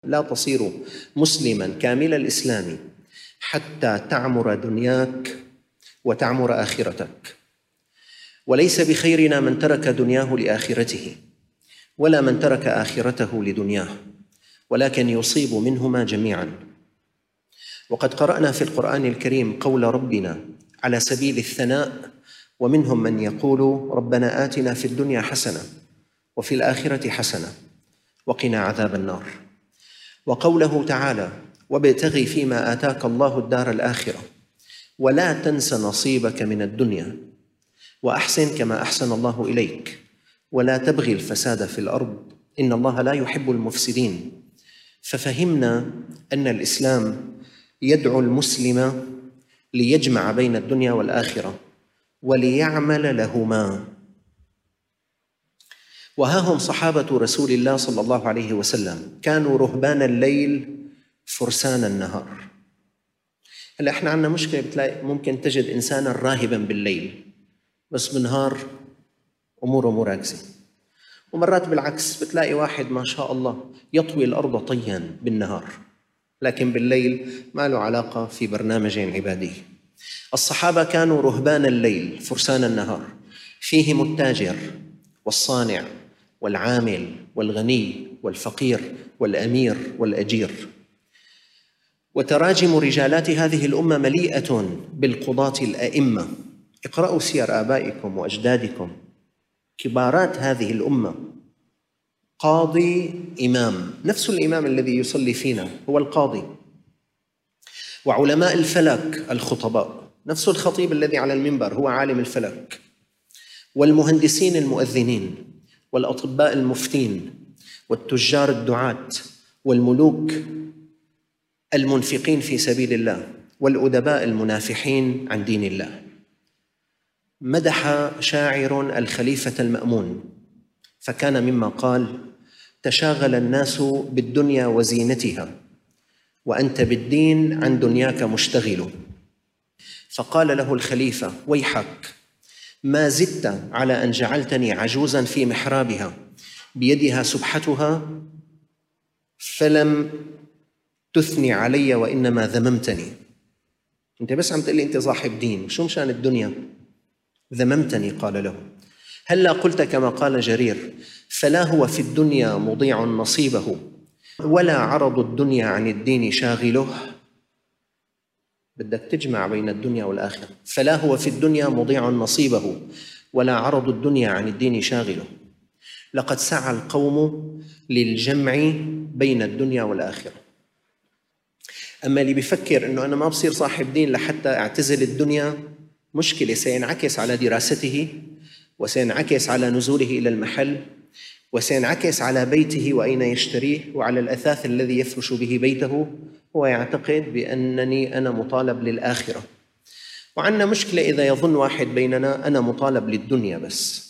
لا تصير مسلما كامل الإسلام حتى تعمر دنياك وتعمر آخرتك. وليس بخيرنا من ترك دنياه لآخرته، ولا من ترك آخرته لدنياه، ولكن يصيب منهما جميعا. وقد قرأنا في القرآن الكريم قول ربنا على سبيل الثناء: ومنهم من يقول ربنا آتنا في الدنيا حسنة وفي الآخرة حسنة وقنا عذاب النار. وقوله تعالى: وابتغ فيما آتاك الله الدار الآخرة ولا تنس نصيبك من الدنيا وأحسن كما أحسن الله إليك ولا تبغي الفساد في الأرض إن الله لا يحب المفسدين. ففهمنا أن الإسلام يدعو المسلم ليجمع بين الدنيا والآخرة وليعمل لهما. وها هم صحابة رسول الله صلى الله عليه وسلم كانوا رهبان الليل فرسان النهار. هلا احنا عندنا مشكلة، بتلاقي ممكن تجد إنسانا راهبا بالليل بس بالنهار أموره مراكزة، ومرات بالعكس بتلاقي واحد ما شاء الله يطوي الأرض طيا بالنهار لكن بالليل ما له علاقة في برنامج عبادي. الصحابة كانوا رهبان الليل فرسان النهار، فيهم التاجر والصانع والعامل والغني والفقير والأمير والأجير. وتراجم رجالات هذه الأمة مليئة بالقضاة الأئمة. اقرأوا سير آبائكم وأجدادكم، كبارات هذه الأمة، قاضي إمام، نفس الإمام الذي يصلي فينا هو القاضي. وعلماء الفلك الخطباء، نفس الخطيب الذي على المنبر هو عالم الفلك. والمهندسين المؤذنين، والأطباء المفتين، والتجار الدعاة، والملوك المنفقين في سبيل الله، والأدباء المنافحين عن دين الله. مدح شاعر الخليفة المأمون فكان مما قال: تشاغل الناس بالدنيا وزينتها وأنت بالدين عن دنياك مشتغل. فقال له الخليفة: ويحك، ما زدت على أن جعلتني عجوزا في محرابها بيدها سبحتها فلم تثني علي وإنما ذممتني. أنت بس عم تقول لي أنت صاحب دين، شو مشان الدنيا؟ ذممتني. قال له: هلا قلت كما قال جرير: فلا هو في الدنيا مضيع نصيبه ولا عرض الدنيا عن الدين شاغله. بدك تجمع بين الدنيا والآخرة. فلا هو في الدنيا مضيع نصيبه ولا عرض الدنيا عن الدين شاغله. لقد سعى القوم للجمع بين الدنيا والآخرة. أما اللي بيفكر أنه أنا ما بصير صاحب دين لحتى أعتزل الدنيا، مشكلة سينعكس على دراسته، وسينعكس على نزوله إلى المحل، وسينعكس على بيته وأين يشتريه، وعلى الأثاث الذي يفرش به بيته. هو يعتقد بأنني أنا مطالب للآخرة. وعندنا مشكلة إذا يظن واحد بيننا أنا مطالب للدنيا بس.